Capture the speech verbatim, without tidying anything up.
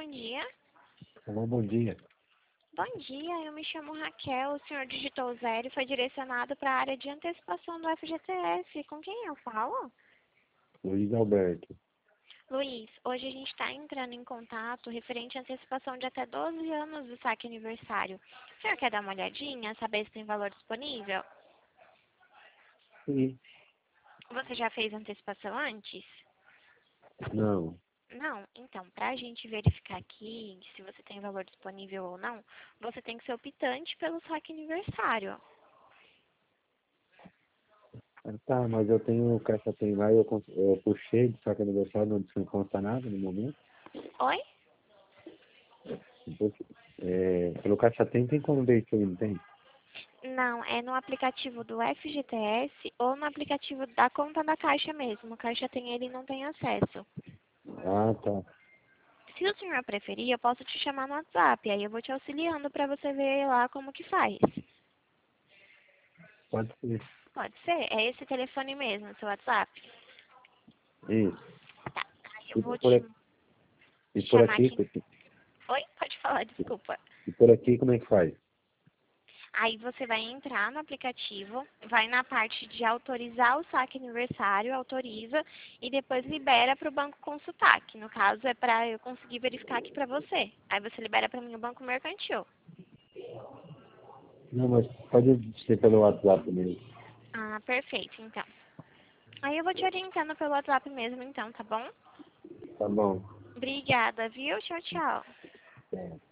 bom dia. Olá, bom dia. Bom dia, eu me chamo Raquel, o senhor digitou zero e foi direcionado para a área de antecipação do F G T S. Com quem eu falo? Luiz Alberto. Luiz, hoje a gente está entrando em contato referente à antecipação de até doze anos do saque aniversário. O senhor quer dar uma olhadinha, saber se tem valor disponível? Sim. Você já fez antecipação antes? Não. Não? Então, para a gente verificar aqui se você tem valor disponível ou não, você tem que ser optante pelo saque aniversário. Ah, tá, mas eu tenho caixa tem lá e eu, cons- eu puxei de saco aniversário, não não consta nada no momento. Oi? Depois, é, pelo caixa tem, tem como ver isso aí, não tem? Não, é no aplicativo do F G T S ou no aplicativo da conta da Caixa mesmo. A Caixa tem ele e não tem acesso. Ah, tá. Se o senhor preferir, eu posso te chamar no WhatsApp. Aí eu vou te auxiliando para você ver lá como que faz. Pode ser. Pode ser? É esse telefone mesmo, seu WhatsApp? Isso. Tá. Aí eu E vou por te aqui, e por chamar aqui, aqui. Oi? Pode falar, desculpa. e por aqui como é que faz? Aí você vai entrar no aplicativo, vai na parte de autorizar o saque aniversário, autoriza e depois libera para o banco consultar, que no caso é para eu conseguir verificar aqui para você. Aí você libera para mim o banco mercantil. Não, mas pode ser pelo WhatsApp mesmo. Ah, perfeito, então. Aí eu vou te orientando pelo WhatsApp mesmo, então, tá bom? Tá bom. Obrigada, viu? Tchau, tchau. É.